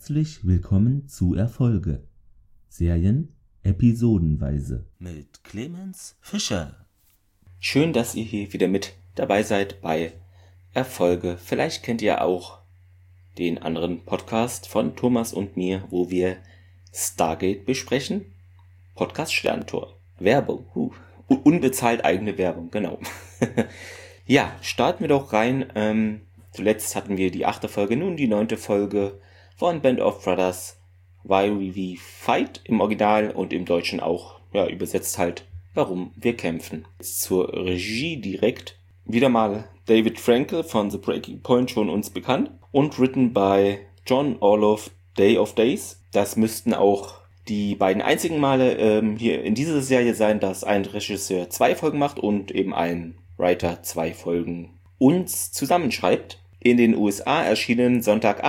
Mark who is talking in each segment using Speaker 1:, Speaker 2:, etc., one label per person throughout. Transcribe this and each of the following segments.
Speaker 1: Herzlich willkommen zu Erfolge. Serien episodenweise. Mit Clemens Fischer.
Speaker 2: Schön, dass ihr hier wieder mit dabei seid bei Erfolge. Vielleicht kennt ihr auch den anderen Podcast von Thomas und mir, wo wir Stargate besprechen. Podcast Sterntor. Werbung. Unbezahlt eigene Werbung, genau. Ja, starten wir doch rein. Zuletzt hatten wir die 8. Folge, nun die 9. Folge von Band of Brothers, Why We Fight im Original und im Deutschen auch, ja, übersetzt halt, warum wir kämpfen. Jetzt zur Regie direkt. Wieder mal David Frankel von The Breaking Point, schon uns bekannt, und written by John Orloff, Day of Days. Das müssten auch die beiden einzigen Male hier in dieser Serie sein, dass ein Regisseur 2 Folgen macht und eben ein Writer 2 Folgen uns zusammenschreibt. In den USA erschienen Sonntag,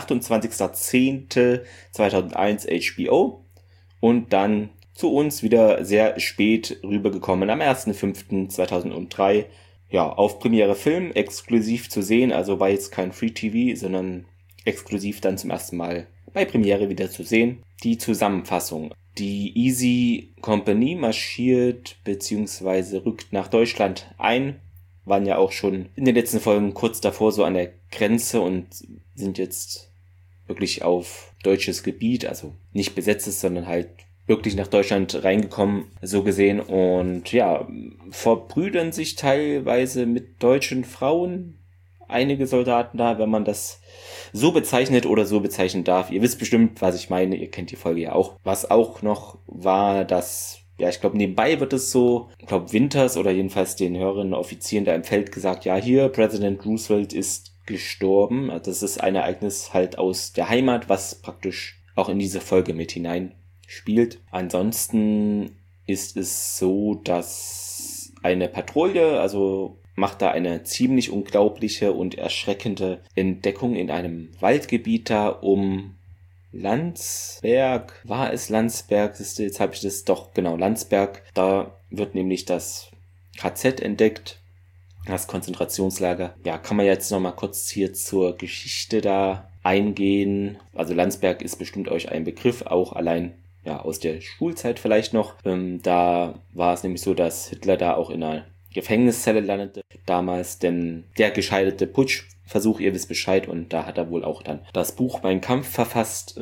Speaker 2: 28.10.2001 HBO und dann zu uns wieder sehr spät rübergekommen am 1.5.2003. Ja, auf Premiere Film exklusiv zu sehen, also war jetzt kein Free TV, sondern exklusiv dann zum ersten Mal bei Premiere wieder zu sehen. Die Zusammenfassung. Die Easy Company marschiert bzw. rückt nach Deutschland ein, waren ja auch schon in den letzten Folgen kurz davor so an der Grenze und sind jetzt wirklich auf deutsches Gebiet, also nicht besetztes, sondern halt wirklich nach Deutschland reingekommen, so gesehen. Und ja, verbrüdern sich teilweise mit deutschen Frauen einige Soldaten da, wenn man das so bezeichnet oder so bezeichnen darf. Ihr wisst bestimmt, was ich meine, ihr kennt die Folge ja auch. Was auch noch war, dass, ja, ich glaube, nebenbei wird es so, ich glaube, Winters oder jedenfalls den höheren Offizieren da im Feld gesagt, ja, hier, Präsident Roosevelt ist gestorben. Das ist ein Ereignis halt aus der Heimat, was praktisch auch in diese Folge mit hinein spielt. Ansonsten ist es so, dass eine Patrouille, also macht da eine ziemlich unglaubliche und erschreckende Entdeckung in einem Waldgebiet da um Landsberg. War es Landsberg? Jetzt habe ich das doch, genau, Landsberg. Da wird nämlich das KZ entdeckt, das Konzentrationslager. Ja, kann man jetzt nochmal kurz hier zur Geschichte da eingehen. Also Landsberg ist bestimmt euch ein Begriff, auch allein ja aus der Schulzeit vielleicht noch. Da war es nämlich so, dass Hitler da auch in einer Gefängniszelle landete damals, denn der gescheiterte Putschversuch, ihr wisst Bescheid, und da hat er wohl auch dann das Buch Mein Kampf verfasst,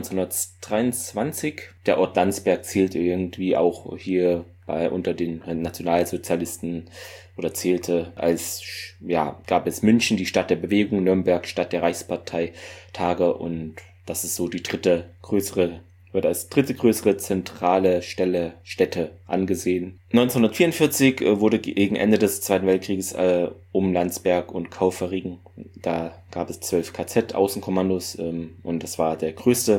Speaker 2: 1923. Der Ort Landsberg zählte irgendwie auch hier unter den Nationalsozialisten oder zählte als, ja, gab es München, die Stadt der Bewegung, Nürnberg, Stadt der Reichsparteitage, und das ist so die wird als dritte größere zentrale Stätte angesehen. 1944 wurde gegen Ende des Zweiten Weltkrieges um Landsberg und Kaufering, da gab es 12 KZ-Außenkommandos und das war der größte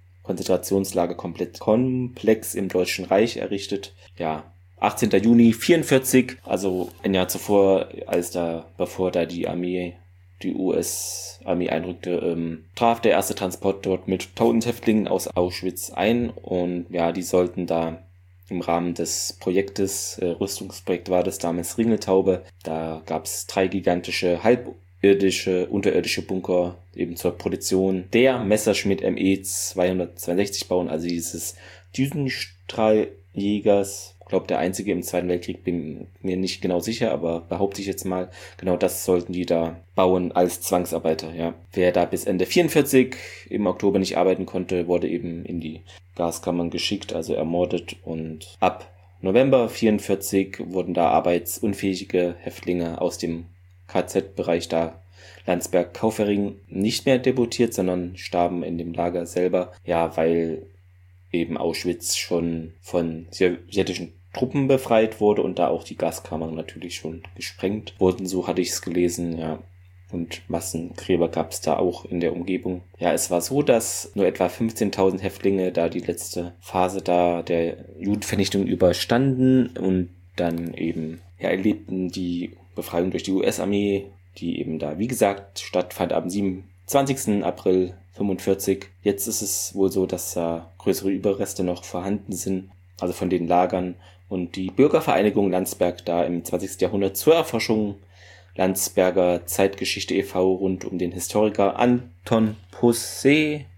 Speaker 2: Konzentrationslagerkomplex im Deutschen Reich errichtet. Ja, 18. Juni 1944, also ein Jahr zuvor, bevor da die US-Armee einrückte, traf der erste Transport dort mit 1000 Häftlingen aus Auschwitz ein, und ja, die sollten da im Rahmen des Projektes, Rüstungsprojekt war das damals Ringeltaube, da gab es 3 gigantische unterirdische Bunker eben zur Produktion der Messerschmitt ME 262 bauen, also dieses Düsenstrahljägers. Ich glaube, der einzige im Zweiten Weltkrieg, bin mir nicht genau sicher, aber behaupte ich jetzt mal, genau das sollten die da bauen als Zwangsarbeiter, ja. Wer da bis Ende 1944 im Oktober nicht arbeiten konnte, wurde eben in die Gaskammern geschickt, also ermordet, und ab November 1944 wurden da arbeitsunfähige Häftlinge aus dem KZ-Bereich da Landsberg-Kaufering nicht mehr deportiert, sondern starben in dem Lager selber, ja, weil eben Auschwitz schon von sowjetischen Truppen befreit wurde und da auch die Gaskammern natürlich schon gesprengt wurden, so hatte ich es gelesen, ja. Und Massengräber gab es da auch in der Umgebung. Ja, es war so, dass nur etwa 15.000 Häftlinge da die letzte Phase da der Judenvernichtung überstanden und dann eben, ja, erlebten die Befreiung durch die US-Armee, die eben da, wie gesagt, stattfand am 27. April 1945. Jetzt ist es wohl so, dass da größere Überreste noch vorhanden sind, also von den Lagern. Und die Bürgervereinigung Landsberg da im 20. Jahrhundert zur Erforschung Landsberger Zeitgeschichte e.V. rund um den Historiker Anton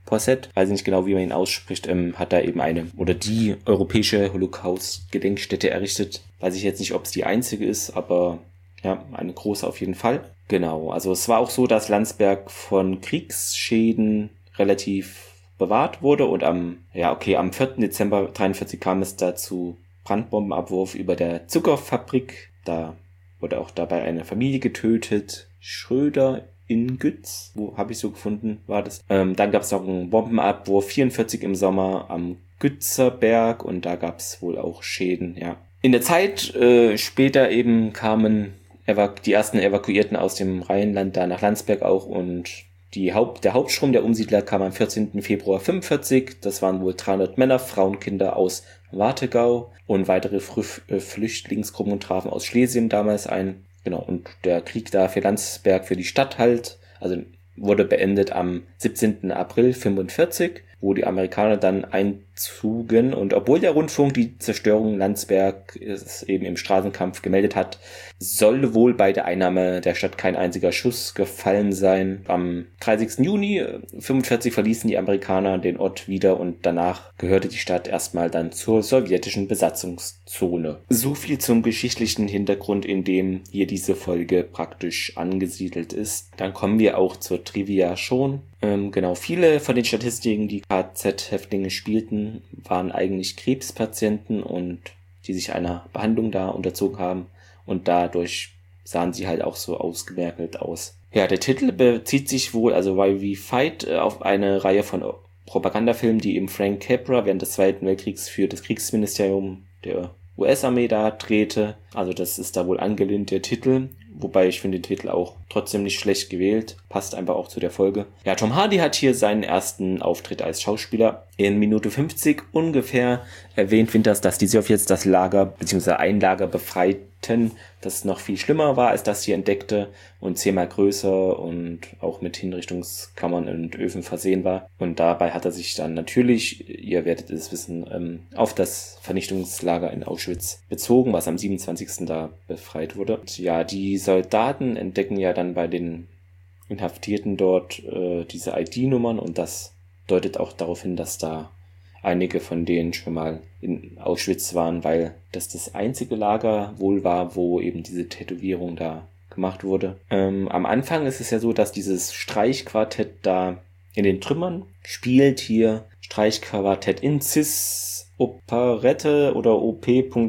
Speaker 2: Posset, weiß ich nicht genau, wie man ihn ausspricht, hat da eben die europäische Holocaust-Gedenkstätte errichtet. Weiß ich jetzt nicht, ob es die einzige ist, aber ja, eine große auf jeden Fall. Genau, also es war auch so, dass Landsberg von Kriegsschäden relativ bewahrt wurde und am 4. Dezember 1943 kam es dazu Brandbombenabwurf über der Zuckerfabrik. Da wurde auch dabei eine Familie getötet. Schröder in Gütz, wo habe ich so gefunden, war das. Dann gab es noch einen Bombenabwurf 1944 im Sommer am Gützerberg und da gab es wohl auch Schäden, ja. In der Zeit später eben kamen die ersten Evakuierten aus dem Rheinland da nach Landsberg auch und der Hauptstrom der Umsiedler kam am 14. Februar 1945. Das waren wohl 300 Männer, Frauen, Kinder aus Warthegau und weitere Flüchtlingsgruppen trafen aus Schlesien damals ein. Genau, und der Krieg da für Landsberg, für die Stadt halt, also wurde beendet am 17. April 1945, wo die Amerikaner dann einzogen. Und obwohl der Rundfunk die Zerstörung Landsberg eben im Straßenkampf gemeldet hat, soll wohl bei der Einnahme der Stadt kein einziger Schuss gefallen sein. Am 30. Juni 1945 verließen die Amerikaner den Ort wieder und danach gehörte die Stadt erstmal dann zur sowjetischen Besatzungszone. So viel zum geschichtlichen Hintergrund, in dem hier diese Folge praktisch angesiedelt ist. Dann kommen wir auch zur Trivia schon. Viele von den Statistiken, die KZ-Häftlinge spielten, waren eigentlich Krebspatienten und die sich einer Behandlung da unterzogen haben und dadurch sahen sie halt auch so ausgemergelt aus. Ja, der Titel bezieht sich wohl, also Why We Fight, auf eine Reihe von Propagandafilmen, die eben Frank Capra während des Zweiten Weltkriegs für das Kriegsministerium der US-Armee da drehte. Also das ist da wohl angelehnt, der Titel. Wobei ich finde den Titel auch trotzdem nicht schlecht gewählt. Passt einfach auch zu der Folge. Ja, Tom Hardy hat hier seinen ersten Auftritt als Schauspieler. In Minute 50 ungefähr erwähnt Winters, dass die Sowjets das Lager bzw. ein Lager befreiten, das noch viel schlimmer war, als das hier entdeckte und 10-mal größer und auch mit Hinrichtungskammern und Öfen versehen war. Und dabei hat er sich dann natürlich, ihr werdet es wissen, auf das Vernichtungslager in Auschwitz bezogen, was am 27. da befreit wurde. Und ja, die Soldaten entdecken ja dann bei den Inhaftierten dort diese ID-Nummern und das deutet auch darauf hin, dass da einige von denen schon mal in Auschwitz waren, weil das einzige Lager wohl war, wo eben diese Tätowierung da gemacht wurde. Am Anfang ist es ja so, dass dieses Streichquartett da in den Trümmern spielt. Hier Streichquartett in Cis Operette oder OP.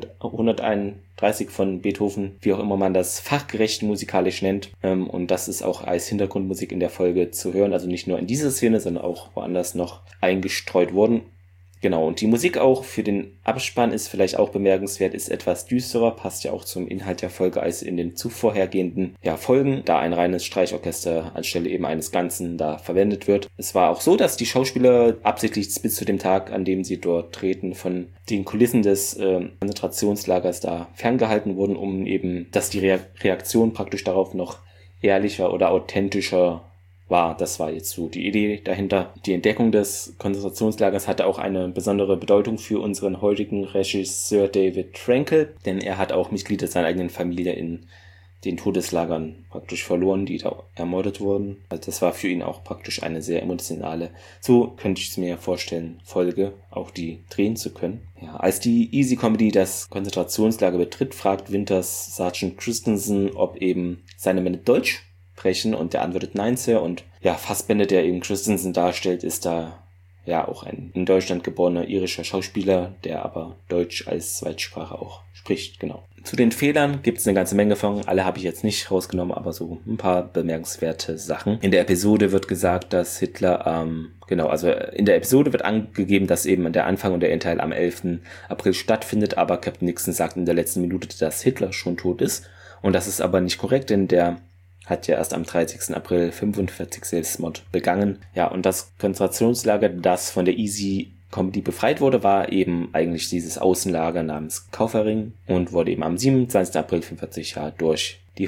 Speaker 2: 131 von Beethoven, wie auch immer man das fachgerecht musikalisch nennt. Und das ist auch als Hintergrundmusik in der Folge zu hören. Also nicht nur in dieser Szene, sondern auch woanders noch eingestreut worden. Genau, und die Musik auch für den Abspann ist vielleicht auch bemerkenswert, ist etwas düsterer, passt ja auch zum Inhalt der Folge als in den zuvorhergehenden Folgen, da ein reines Streichorchester anstelle eben eines Ganzen da verwendet wird. Es war auch so, dass die Schauspieler absichtlich bis zu dem Tag, an dem sie dort treten, von den Kulissen des Konzentrationslagers da ferngehalten wurden, um eben, dass die Reaktion praktisch darauf noch ehrlicher oder authentischer war. Das war jetzt so die Idee dahinter. Die Entdeckung des Konzentrationslagers hatte auch eine besondere Bedeutung für unseren heutigen Regisseur David Frankel, denn er hat auch Mitglieder seiner eigenen Familie in den Todeslagern praktisch verloren, die da ermordet wurden. Also das war für ihn auch praktisch eine sehr emotionale, so könnte ich es mir vorstellen, Folge, auch die drehen zu können. Ja, als die Easy Comedy das Konzentrationslager betritt, fragt Winters Sergeant Christensen, ob eben seine Männer Deutsch sprechen und der antwortet nein, Sir. Und ja, Fassbender, der eben Christensen darstellt, ist da ja auch ein in Deutschland geborener irischer Schauspieler, der aber Deutsch als Zweitsprache auch spricht, genau. Zu den Fehlern gibt es eine ganze Menge von, alle habe ich jetzt nicht rausgenommen, aber so ein paar bemerkenswerte Sachen. In der Episode wird gesagt, dass Hitler in der Episode wird angegeben, dass eben der Anfang und der Endteil am 11. April stattfindet, aber Captain Nixon sagt in der letzten Minute, dass Hitler schon tot ist. Und das ist aber nicht korrekt, denn der hat ja erst am 30. April 1945 Selbstmord begangen. Ja, und das Konzentrationslager, das von der Easy Comedy befreit wurde, war eben eigentlich dieses Außenlager namens Kaufering und wurde eben am 27. April 1945 durch die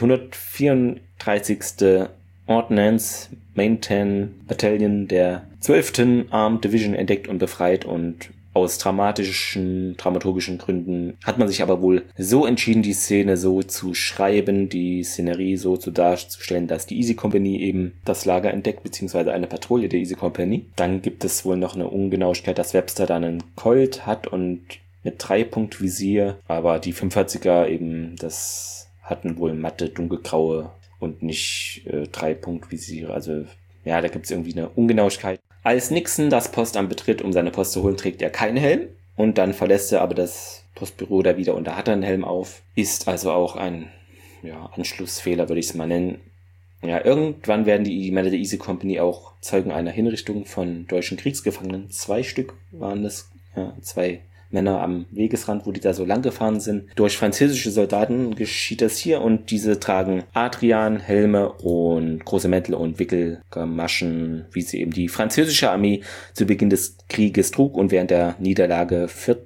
Speaker 2: 134. Ordnance Maintain Battalion der 12. Armed Division entdeckt und befreit und aus dramaturgischen Gründen hat man sich aber wohl so entschieden, die Szene so zu schreiben, die Szenerie so zu darzustellen, dass die Easy Company eben das Lager entdeckt, beziehungsweise eine Patrouille der Easy Company. Dann gibt es wohl noch eine Ungenauigkeit, dass Webster dann einen Colt hat und mit 3-Punkt-Visier, aber die 45er eben, das hatten wohl matte, dunkelgraue und nicht 3-Punkt-Visiere. Also ja, da gibt es irgendwie eine Ungenauigkeit. Als Nixon das Postamt betritt, um seine Post zu holen, trägt er keinen Helm und dann verlässt er aber das Postbüro da wieder und da hat er einen Helm auf. Ist also auch ein Anschlussfehler, würde ich es mal nennen. Ja, irgendwann werden die Männer der Easy Company auch Zeugen einer Hinrichtung von deutschen Kriegsgefangenen. 2 Stück waren das, 2 Männer am Wegesrand, wo die da so lang gefahren sind. Durch französische Soldaten geschieht das hier und diese tragen Adrian, Helme und große Mäntel und Wickelgamaschen, wie sie eben die französische Armee zu Beginn des Krieges trug und während der Niederlage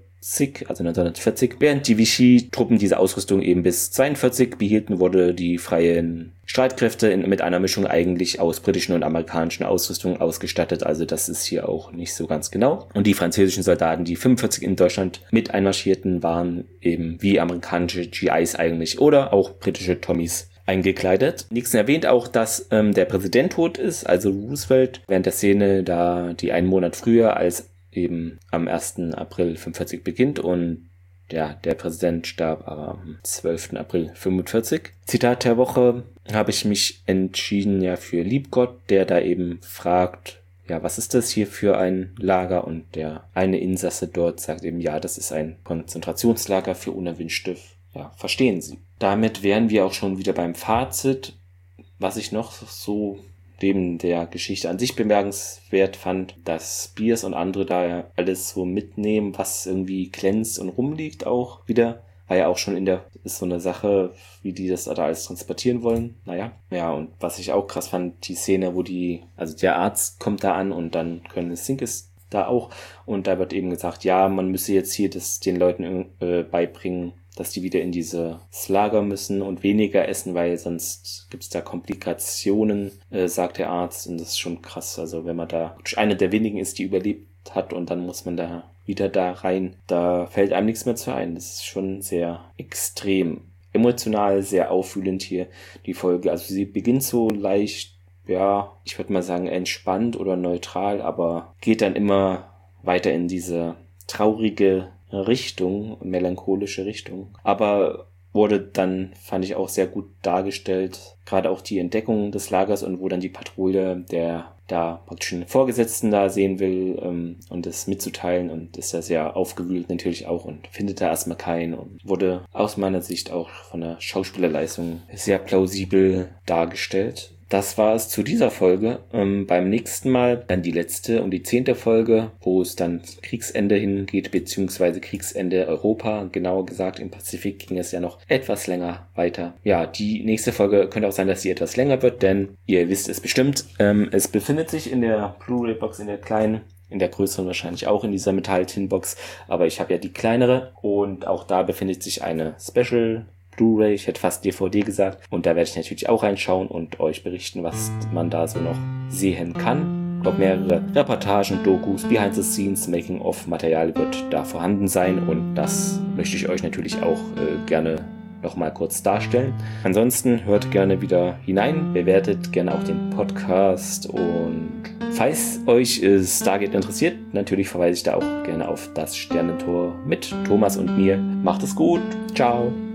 Speaker 2: 1940, während die Vichy-Truppen diese Ausrüstung eben bis 1942 behielten, wurde die freien Streitkräfte mit einer Mischung eigentlich aus britischen und amerikanischen Ausrüstung ausgestattet. Also das ist hier auch nicht so ganz genau. Und die französischen Soldaten, die 1945 in Deutschland mit einmarschierten, waren eben wie amerikanische GIs eigentlich oder auch britische Tommies eingekleidet. Nixon erwähnt auch, dass der Präsident tot ist, also Roosevelt, während der Szene da die einen Monat früher als eben am 1. April 1945 beginnt und ja, der Präsident starb aber am 12. April 1945. Zitat der Woche: habe ich mich entschieden für Liebgott, der da eben fragt, ja, was ist das hier für ein Lager? Und der eine Insasse dort sagt eben, ja, das ist ein Konzentrationslager für Unerwünschte. Ja, verstehen Sie. Damit wären wir auch schon wieder beim Fazit. Was ich noch so neben der Geschichte an sich bemerkenswert fand, dass Spears und andere da alles so mitnehmen, was irgendwie glänzt und rumliegt auch wieder. War ja auch schon ist so eine Sache, wie die das da alles transportieren wollen. Naja. Ja, und was ich auch krass fand, die Szene, wo der Arzt kommt da an und dann Colonel Sink ist da auch. Und da wird eben gesagt, ja, man müsse jetzt hier das den Leuten beibringen, dass die wieder in dieses Lager müssen und weniger essen, weil sonst gibt's da Komplikationen, sagt der Arzt. Und das ist schon krass. Also wenn man da eine der wenigen ist, die überlebt hat und dann muss man da wieder da rein, da fällt einem nichts mehr zu ein. Das ist schon sehr extrem. Emotional, sehr aufwühlend hier, die Folge. Also sie beginnt so leicht, ja, ich würde mal sagen entspannt oder neutral, aber geht dann immer weiter in diese traurige Richtung, melancholische Richtung. Aber wurde dann, fand ich, auch sehr gut dargestellt. Gerade auch die Entdeckung des Lagers und wo dann die Patrouille, der da praktisch einen Vorgesetzten da sehen will und das mitzuteilen und ist da sehr aufgewühlt natürlich auch und findet da erstmal keinen und wurde aus meiner Sicht auch von der Schauspielerleistung sehr plausibel dargestellt. Das war es zu dieser Folge. Beim nächsten Mal dann die letzte und die 10. Folge, wo es dann Kriegsende hingeht, beziehungsweise Kriegsende Europa. Genauer gesagt, im Pazifik ging es ja noch etwas länger weiter. Ja, die nächste Folge könnte auch sein, dass sie etwas länger wird, denn ihr wisst es bestimmt, es befindet sich in der Blu-ray-Box, in der kleinen, in der größeren wahrscheinlich auch in dieser Metall-Tin-Box, aber ich habe ja die kleinere und auch da befindet sich eine Special Blu-ray, ich hätte fast DVD gesagt. Und da werde ich natürlich auch reinschauen und euch berichten, was man da so noch sehen kann. Ich glaube, mehrere Reportagen, Dokus, Behind the Scenes, Making-of-Material wird da vorhanden sein. Und das möchte ich euch natürlich auch gerne nochmal kurz darstellen. Ansonsten hört gerne wieder hinein, bewertet gerne auch den Podcast und falls euch Stargate interessiert, natürlich verweise ich da auch gerne auf das Sternentor mit Thomas und mir. Macht es gut, ciao!